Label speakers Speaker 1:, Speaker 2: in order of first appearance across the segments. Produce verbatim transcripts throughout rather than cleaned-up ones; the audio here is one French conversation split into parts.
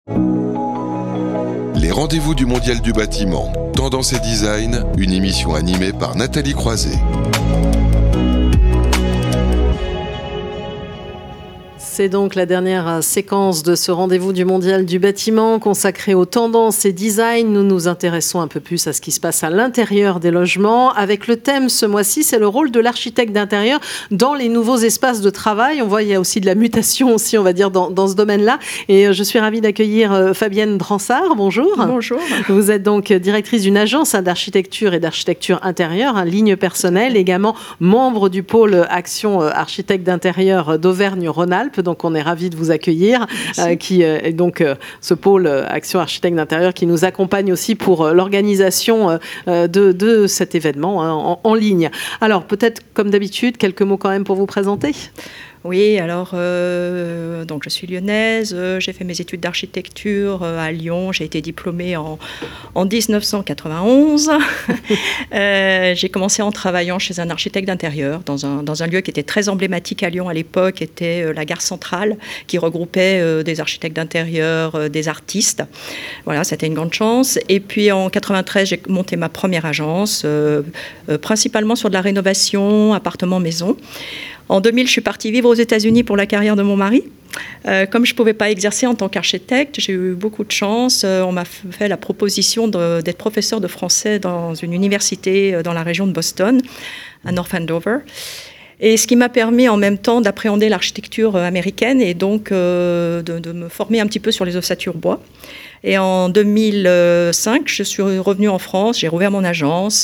Speaker 1: Les rendez-vous du Mondial du bâtiment, Tendance et Design, une émission animée par Nathalie Croiset.
Speaker 2: C'est donc la dernière séquence de ce rendez-vous du Mondial du bâtiment consacré aux tendances et design. Nous nous intéressons un peu plus à ce qui se passe à l'intérieur des logements avec le thème ce mois-ci, c'est le rôle de l'architecte d'intérieur dans les nouveaux espaces de travail. On voit il y a aussi de la mutation aussi, on va dire, dans, dans ce domaine-là. Et je suis ravie d'accueillir Fabienne Dransart. Bonjour.
Speaker 3: Bonjour.
Speaker 2: Vous êtes donc directrice d'une agence d'architecture et d'architecture intérieure, hein, ligne personnelle, également membre du pôle Action Architecte d'intérieur d'Auvergne-Rhône-Alpes. Donc on est ravis de vous accueillir, euh, qui euh, est donc euh, ce pôle euh, Action Architecte d'intérieur qui nous accompagne aussi pour euh, l'organisation euh, de, de cet événement hein, en, en ligne. Alors peut-être comme d'habitude, quelques mots quand même pour vous présenter.
Speaker 3: Oui, alors euh, donc je suis lyonnaise, euh, j'ai fait mes études d'architecture euh, à Lyon, j'ai été diplômée en, en dix-neuf cent quatre-vingt-onze. euh, j'ai commencé en travaillant chez un architecte d'intérieur dans un, dans un lieu qui était très emblématique à Lyon à l'époque, était euh, la gare centrale, qui regroupait euh, des architectes d'intérieur, euh, des artistes. Voilà, c'était une grande chance. Et puis en quatre-vingt-treize, j'ai monté ma première agence, euh, euh, principalement sur de la rénovation, appartement-maison. En deux mille, je suis partie vivre aux États-Unis pour la carrière de mon mari. Euh, comme je ne pouvais pas exercer en tant qu'architecte, j'ai eu beaucoup de chance. Euh, on m'a fait la proposition de, d'être professeur de français dans une université euh, dans la région de Boston, à North Andover. Et ce qui m'a permis en même temps d'appréhender l'architecture américaine et donc euh, de, de me former un petit peu sur les ossatures bois. Et en deux mille cinq, je suis revenue en France, j'ai rouvert mon agence.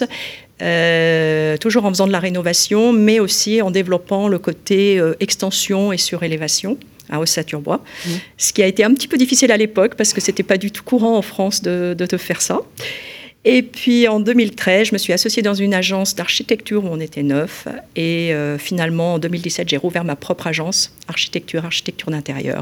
Speaker 3: Euh, toujours en faisant de la rénovation, mais aussi en développant le côté euh, extension et surélévation à ossature bois, mmh. ce qui a été un petit peu difficile à l'époque parce que c'était pas du tout courant en France de, de, de faire ça. Et puis en deux mille treize, je me suis associée dans une agence d'architecture où on était neuf. Et euh, finalement, en deux mille dix-sept, j'ai rouvert ma propre agence architecture, architecture d'intérieur.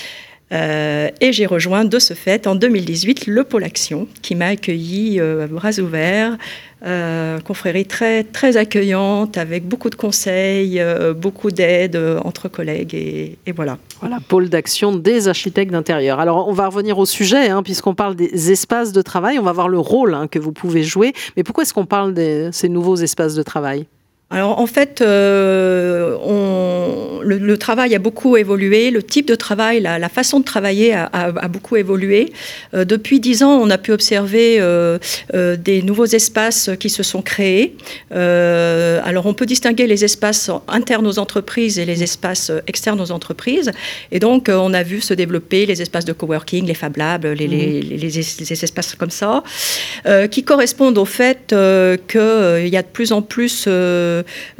Speaker 3: Euh, et j'ai rejoint de ce fait en deux mille dix-huit le pôle Action qui m'a accueilli euh, à bras ouverts, euh, confrérie très, très accueillante avec beaucoup de conseils, euh, beaucoup d'aide euh, entre collègues et, et voilà.
Speaker 2: Voilà, pôle d'action des architectes d'intérieur. Alors on va revenir au sujet hein, puisqu'on parle des espaces de travail, on va voir le rôle hein, que vous pouvez jouer. Mais pourquoi est-ce qu'on parle de ces nouveaux espaces de travail ?
Speaker 3: Alors en fait, euh, on, le, le travail a beaucoup évolué, le type de travail, la, la façon de travailler a, a, a beaucoup évolué. Euh, depuis dix ans, on a pu observer euh, euh, des nouveaux espaces qui se sont créés. Euh, alors on peut distinguer les espaces internes aux entreprises et les espaces externes aux entreprises. Et donc euh, on a vu se développer les espaces de coworking, les Fab Labs, les, mmh. les, les, les, les espaces comme ça, euh, qui correspondent au fait euh, qu'il euh, y a de plus en plus... Euh,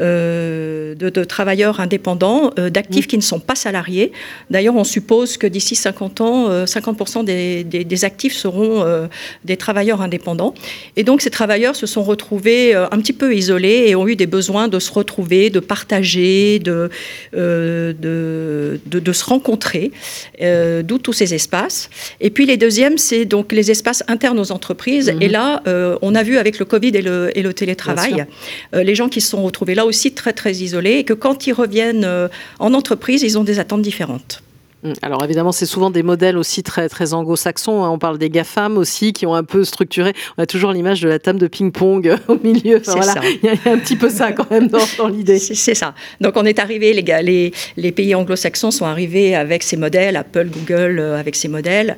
Speaker 3: Euh, de, de travailleurs indépendants, euh, d'actifs mmh. qui ne sont pas salariés. D'ailleurs, on suppose que d'ici cinquante ans, euh, cinquante pour cent des, des, des actifs seront euh, des travailleurs indépendants. Et donc, ces travailleurs se sont retrouvés euh, un petit peu isolés et ont eu des besoins de se retrouver, de partager, de, euh, de, de, de se rencontrer, euh, d'où tous ces espaces. Et puis, les deuxièmes, c'est donc les espaces internes aux entreprises. Mmh. Et là, euh, on a vu avec le Covid et le, et le télétravail, euh, les gens qui se sont retrouvés là aussi très très isolés et que quand ils reviennent euh, en entreprise, ils ont des attentes différentes.
Speaker 2: Alors évidemment, c'est souvent des modèles aussi très, très anglo-saxons. Hein. On parle des GAFAM aussi, qui ont un peu structuré. On a toujours l'image de la table de ping-pong au milieu. Enfin,
Speaker 3: c'est
Speaker 2: voilà.
Speaker 3: ça.
Speaker 2: Il y a un petit peu ça quand même dans, dans l'idée.
Speaker 3: C'est, c'est ça. Donc on est arrivé, les, gars, les, les pays anglo-saxons sont arrivés avec ces modèles, Apple, Google euh, avec ces modèles,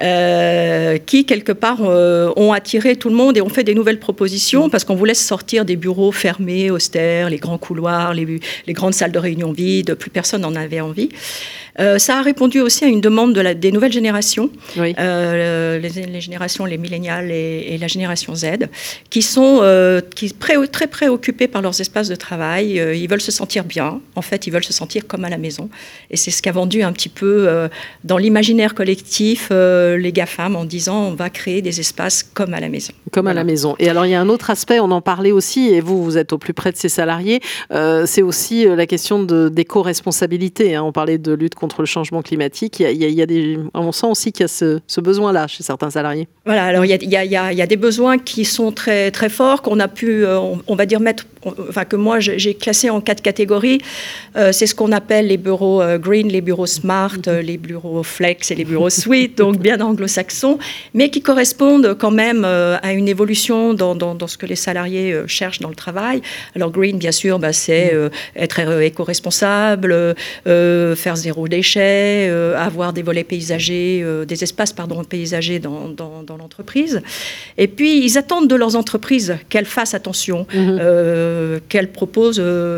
Speaker 3: euh, qui quelque part euh, ont attiré tout le monde et ont fait des nouvelles propositions mmh. parce qu'on voulait sortir des bureaux fermés, austères, les grands couloirs, les, les grandes salles de réunion vides. Plus personne n'en avait envie. Euh, ça a répondu aussi à une demande de la, des nouvelles générations, oui. euh, les, les générations, les millénials et, et la génération Z, qui sont euh, qui, pré, très préoccupés par leurs espaces de travail. Euh, ils veulent se sentir bien. En fait, ils veulent se sentir comme à la maison. Et c'est ce qu'a vendu un petit peu euh, dans l'imaginaire collectif euh, les GAFAM en disant on va créer des espaces comme à la maison.
Speaker 2: Comme voilà. à la maison. Et alors, il y a un autre aspect, on en parlait aussi, et vous, vous êtes au plus près de ces salariés, euh, c'est aussi la question de, d'éco-responsabilité. Hein. On parlait de lutte contre le changement climatique. Il y a, il y a, il y a des, on sent aussi qu'il y a ce, ce besoin-là chez certains salariés.
Speaker 3: Voilà, alors il y a, il y a, il y a, il y a des besoins qui sont très, très forts, qu'on a pu, on, on va dire, mettre, enfin que moi j'ai classé en quatre catégories. Euh, c'est ce qu'on appelle les bureaux euh, green, les bureaux smart, euh, les bureaux flex et les bureaux suite, donc bien anglo-saxons, mais qui correspondent quand même euh, à une évolution dans, dans, dans ce que les salariés euh, cherchent dans le travail. Alors green, bien sûr, bah, c'est euh, être euh, éco-responsable, euh, faire zéro déchet, euh, avoir des volets paysagers, euh, des espaces pardon, paysagers dans, dans, dans l'entreprise. Et puis, ils attendent de leurs entreprises qu'elles fassent attention, mmh. euh, qu'elles proposent euh,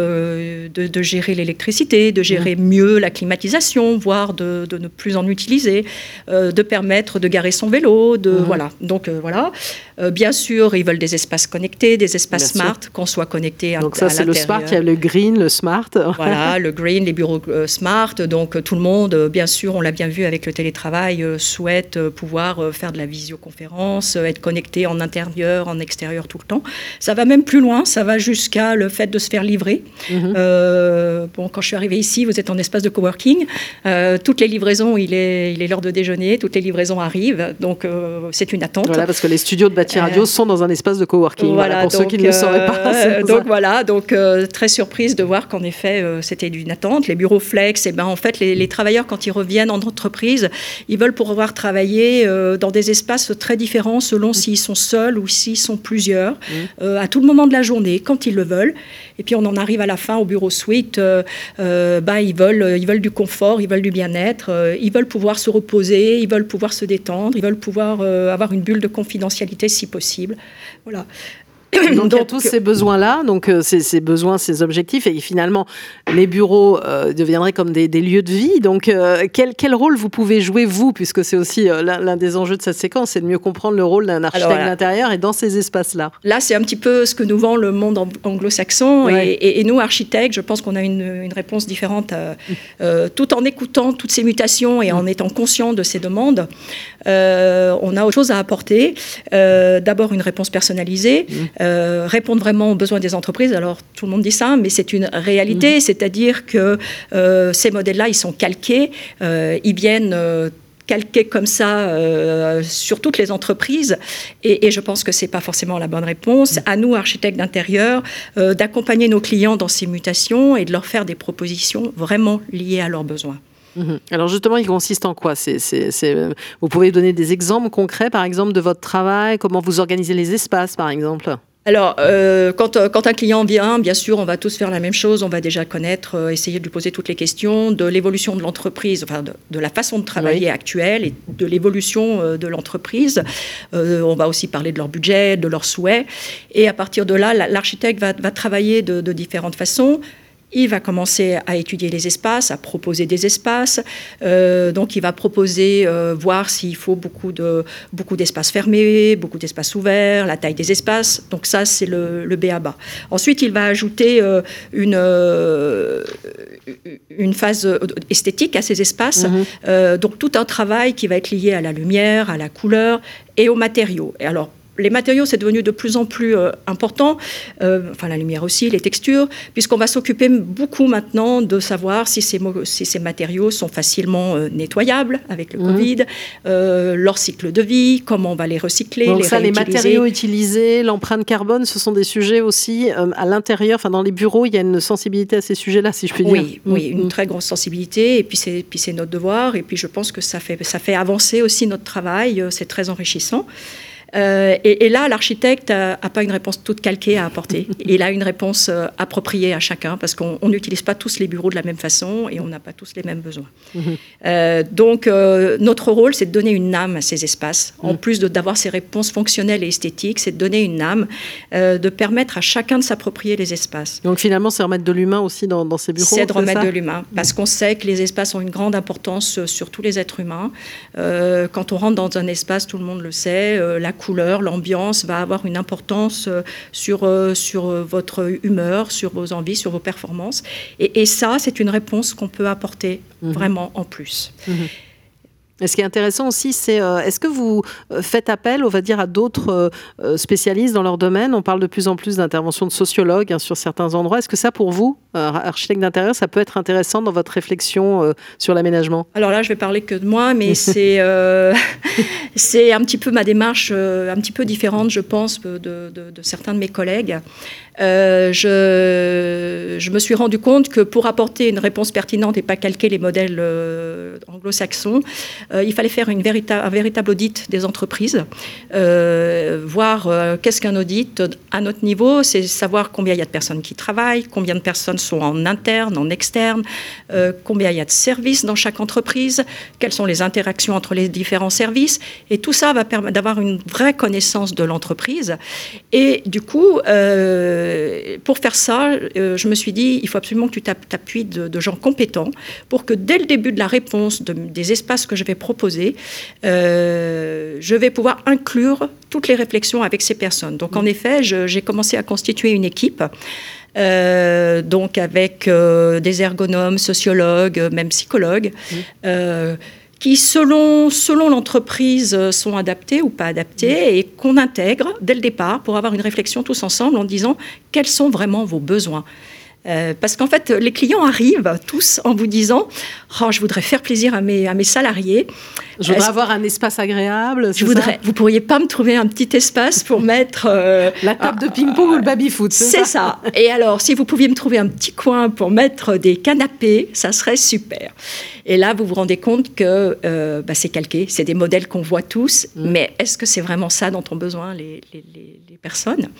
Speaker 3: euh, de, de gérer l'électricité, de gérer mmh. mieux la climatisation, voire de, de ne plus en utiliser, euh, de permettre de garer son vélo, de, mmh. voilà. Donc, euh, voilà. Euh, bien sûr, ils veulent des espaces connectés, des espaces bien smart, sûr. Qu'on soit connecté à,
Speaker 2: donc ça, c'est le smart, il y a le green, le smart.
Speaker 3: Voilà, le green, les bureaux euh, smart. Donc, euh, tout le monde, euh, bien sûr, on l'a bien vu avec le télétravail, euh, souhaite euh, pouvoir euh, faire de la visioconférence, euh, être connecté en intérieur, en extérieur tout le temps. Ça va même plus loin, ça va jusqu'à le fait de se faire livrer. Mm-hmm. Euh, bon, quand je suis arrivée ici, vous êtes en espace de coworking. Euh, toutes les livraisons, il est, il est l'heure de déjeuner, toutes les livraisons arrivent. Donc, euh, c'est une attente.
Speaker 2: Voilà, parce que les studios de Bâti Radio euh, sont dans un espace de coworking. Voilà, voilà, pour donc, ceux qui ne le sauraient pas.
Speaker 3: Euh, donc, voilà, donc euh, très surprise de voir qu'en effet, euh, c'était une attente. Les bureaux flex, eh ben, en fait, les, les travailleurs, quand ils reviennent en entreprise, ils veulent pouvoir travailler euh, dans des espaces très différents selon mmh. s'ils sont seuls ou s'ils sont plusieurs, mmh. euh, à tout le moment de la journée, quand ils le veulent. Et puis, on en arrive à la fin au bureau suite. Euh, euh, bah, ils, veulent, ils veulent du confort, ils veulent du bien-être, euh, ils veulent pouvoir se reposer, ils veulent pouvoir se détendre, ils veulent pouvoir euh, avoir une bulle de confidentialité si possible. Voilà.
Speaker 2: Donc, donc, il y a tous ces besoins-là, donc euh, ces, ces besoins, ces objectifs, et finalement, les bureaux euh, deviendraient comme des, des lieux de vie. Donc, euh, quel, quel rôle vous pouvez jouer, vous, puisque c'est aussi euh, l'un, l'un des enjeux de cette séquence, c'est de mieux comprendre le rôle d'un architecte voilà. d'intérieur et dans ces espaces-là.
Speaker 3: Là, c'est un petit peu ce que nous vend le monde anglo-saxon, ouais. et, et, et nous, architectes, je pense qu'on a une, une réponse différente, euh, mmh. euh, tout en écoutant toutes ces mutations et mmh. en étant conscient de ces demandes. Euh, on a autre chose à apporter. Euh, d'abord, une réponse personnalisée. Mmh. Euh, répondre vraiment aux besoins des entreprises. Alors, tout le monde dit ça, mais c'est une réalité, mmh. c'est-à-dire que euh, ces modèles-là, ils sont calqués, euh, ils viennent euh, calqués comme ça euh, sur toutes les entreprises, et, et je pense que ce n'est pas forcément la bonne réponse. Mmh. À nous, architectes d'intérieur, euh, d'accompagner nos clients dans ces mutations et de leur faire des propositions vraiment liées à leurs besoins.
Speaker 2: Alors justement, il consiste en quoi ? c'est, c'est, c'est... Vous pouvez donner des exemples concrets, par exemple, de votre travail, comment vous organisez les espaces, par exemple ?
Speaker 3: Alors, euh, quand, quand un client vient, bien sûr, on va tous faire la même chose. On va déjà connaître, euh, essayer de lui poser toutes les questions de l'évolution de l'entreprise, enfin de, de la façon de travailler oui. actuelle et de l'évolution euh, de l'entreprise. Euh, on va aussi parler de leur budget, de leurs souhaits. Et à partir de là, l'architecte va, va travailler de, de différentes façons. Il va commencer à étudier les espaces, à proposer des espaces. Euh, donc, il va proposer, euh, voir s'il faut beaucoup, de, beaucoup d'espaces fermés, beaucoup d'espaces ouverts, la taille des espaces. Donc, ça, c'est le, le B A B A. Ensuite, il va ajouter euh, une, euh, une phase esthétique à ces espaces. Mmh. Euh, donc, tout un travail qui va être lié à la lumière, à la couleur et aux matériaux. Et alors, les matériaux, c'est devenu de plus en plus euh, important, euh, enfin la lumière aussi, les textures, puisqu'on va s'occuper beaucoup maintenant de savoir si ces, si ces matériaux sont facilement euh, nettoyables avec le mmh. Covid, euh, leur cycle de vie, comment on va les recycler,
Speaker 2: donc
Speaker 3: les
Speaker 2: ça,
Speaker 3: réutiliser.
Speaker 2: Les matériaux utilisés, l'empreinte carbone, ce sont des sujets aussi euh, à l'intérieur, enfin dans les bureaux, il y a une sensibilité à ces sujets-là, si je puis dire.
Speaker 3: Oui, mmh. oui, une mmh. très grosse sensibilité, et puis c'est, puis c'est notre devoir, et puis je pense que ça fait, ça fait avancer aussi notre travail, c'est très enrichissant. Euh, et, et là, l'architecte n'a pas une réponse toute calquée à apporter. Il a une réponse euh, appropriée à chacun, parce qu'on n'utilise pas tous les bureaux de la même façon et on n'a pas tous les mêmes besoins. Mmh. Euh, donc, euh, notre rôle, c'est de donner une âme à ces espaces. Mmh. En plus de, d'avoir ces réponses fonctionnelles et esthétiques, c'est de donner une âme, euh, de permettre à chacun de s'approprier les espaces.
Speaker 2: Donc, finalement, c'est remettre de l'humain aussi dans, dans ces bureaux.
Speaker 3: C'est de remettre de l'humain, parce qu'on sait que les espaces ont une grande importance sur tous les êtres humains. Euh, quand on rentre dans un espace, tout le monde le sait, euh, la couleur, l'ambiance va avoir une importance sur, sur votre humeur, sur vos envies, sur vos performances. Et, et ça, c'est une réponse qu'on peut apporter mmh. vraiment en plus. Mmh.
Speaker 2: Et ce qui est intéressant aussi, c'est euh, est-ce que vous faites appel, on va dire, à d'autres euh, spécialistes dans leur domaine? On parle de plus en plus d'interventions de sociologues hein, sur certains endroits. Est-ce que ça, pour vous, euh, architecte d'intérieur, ça peut être intéressant dans votre réflexion euh, sur l'aménagement?
Speaker 3: Alors là, je vais parler que de moi, mais c'est euh, c'est un petit peu ma démarche, euh, un petit peu différente, je pense, de, de, de certains de mes collègues. Euh, je, je me suis rendu compte que pour apporter une réponse pertinente et pas calquer les modèles euh, anglo-saxons, euh, il fallait faire une vérita- un véritable audit des entreprises, euh, voir euh, qu'est-ce qu'un audit à notre niveau, c'est savoir combien il y a de personnes qui travaillent, combien de personnes sont en interne, en externe, euh, combien il y a de services dans chaque entreprise, quelles sont les interactions entre les différents services, et tout ça va permettre d'avoir une vraie connaissance de l'entreprise. Et du coup, euh, pour faire ça, euh, je me suis dit, il faut absolument que tu t'appuies de, de gens compétents pour que dès le début de la réponse de, des espaces que je vais proposer, euh, je vais pouvoir inclure toutes les réflexions avec ces personnes. Donc en effet, je, j'ai commencé à constituer une équipe. Euh, donc avec euh, des ergonomes, sociologues, même psychologues, mmh. euh, qui, selon, selon l'entreprise, sont adaptés ou pas adaptés, et qu'on intègre dès le départ pour avoir une réflexion tous ensemble en disant quels sont vraiment vos besoins. Euh, parce qu'en fait, les clients arrivent tous en vous disant oh, « je voudrais faire plaisir à mes, à mes salariés ».
Speaker 2: Je voudrais avoir un espace agréable.
Speaker 3: Je voudrais. Vous pourriez pas me trouver un petit espace pour mettre euh,
Speaker 2: la table de ping-pong euh, ou le baby-foot. C'est,
Speaker 3: c'est
Speaker 2: ça.
Speaker 3: ça. Et alors, si vous pouviez me trouver un petit coin pour mettre des canapés, ça serait super. Et là, vous vous rendez compte que euh, bah, c'est calqué, c'est des modèles qu'on voit tous. Mmh. Mais est-ce que c'est vraiment ça dont ont besoin les, les, les, les personnes?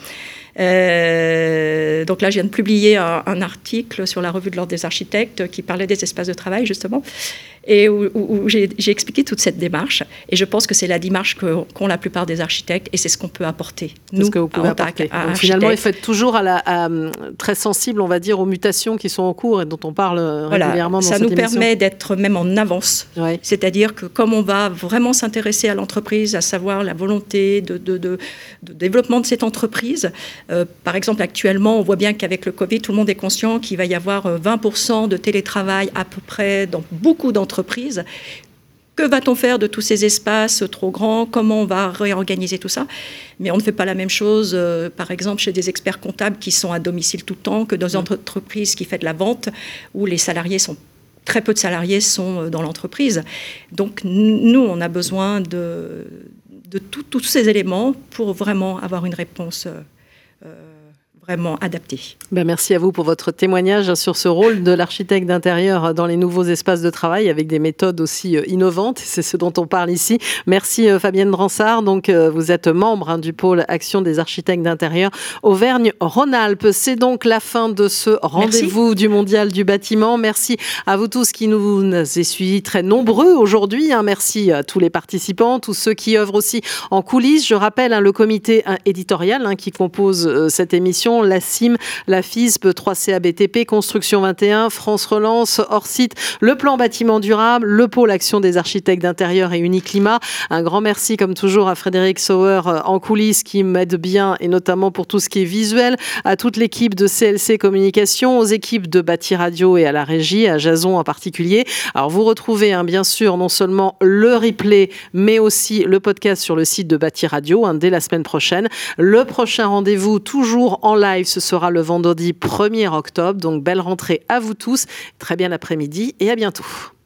Speaker 3: Euh, donc là, je viens de publier un, un article sur la revue de l'Ordre des architectes qui parlait des espaces de travail, justement, et où, où, où j'ai, j'ai expliqué toute cette démarche. Et je pense que c'est la démarche que, qu'ont la plupart des architectes, et c'est ce qu'on peut apporter, nous,
Speaker 2: ce que vous pouvez apporter. Donc, finalement, il faut être toujours à la, à, très sensible, on va dire, aux mutations qui sont en cours et dont on parle régulièrement voilà, dans cette émission.
Speaker 3: Ça nous permet d'être même en avance. Ouais. C'est-à-dire que comme on va vraiment s'intéresser à l'entreprise, à savoir la volonté de, de, de, de développement de cette entreprise, euh, par exemple, actuellement, on voit bien qu'avec le Covid, tout le monde est conscient qu'il va y avoir vingt pour cent de télétravail à peu près dans beaucoup d'entreprises. Que va-t-on faire de tous ces espaces trop grands? Comment on va réorganiser tout ça? Mais on ne fait pas la même chose, euh, par exemple, chez des experts comptables qui sont à domicile tout le temps, que dans une entreprise qui fait de la vente, où les salariés sont très peu de salariés sont dans l'entreprise. Donc, nous, on a besoin de, de tout, tous ces éléments pour vraiment avoir une réponse euh, vraiment adaptée.
Speaker 2: Ben merci à vous pour votre témoignage sur ce rôle de l'architecte d'intérieur dans les nouveaux espaces de travail avec des méthodes aussi innovantes. C'est ce dont on parle ici. Merci Fabienne Dransart. Donc, vous êtes membre hein, du pôle Action des architectes d'intérieur Auvergne-Rhône-Alpes. C'est donc la fin de ce rendez-vous merci. Du Mondial du bâtiment. Merci à vous tous qui nous avez suivis très nombreux aujourd'hui. Hein. Merci à tous les participants, tous ceux qui œuvrent aussi en coulisses. Je rappelle hein, le comité hein, éditorial hein, qui compose euh, cette émission. La C I M, la F I S P, trois C A B T P, Construction vingt et un, France Relance, Orsite, le plan bâtiment durable, le pôle Action des architectes d'intérieur et Uniclimat. Un grand merci comme toujours à Frédéric Sauer en coulisses qui m'aide bien et notamment pour tout ce qui est visuel, à toute l'équipe de C L C Communication, aux équipes de Bâti Radio et à la régie, à Jason en particulier. Alors vous retrouvez hein, bien sûr non seulement le replay mais aussi le podcast sur le site de Bâti Radio hein, dès la semaine prochaine. Le prochain rendez-vous toujours en live, ce sera le vendredi premier octobre. Donc, belle rentrée à vous tous. Très bien l'après-midi et à bientôt.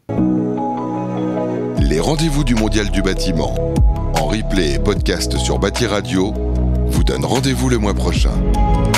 Speaker 1: Les rendez-vous du Mondial du bâtiment, en replay et podcast sur Bâti Radio, vous donnent rendez-vous le mois prochain.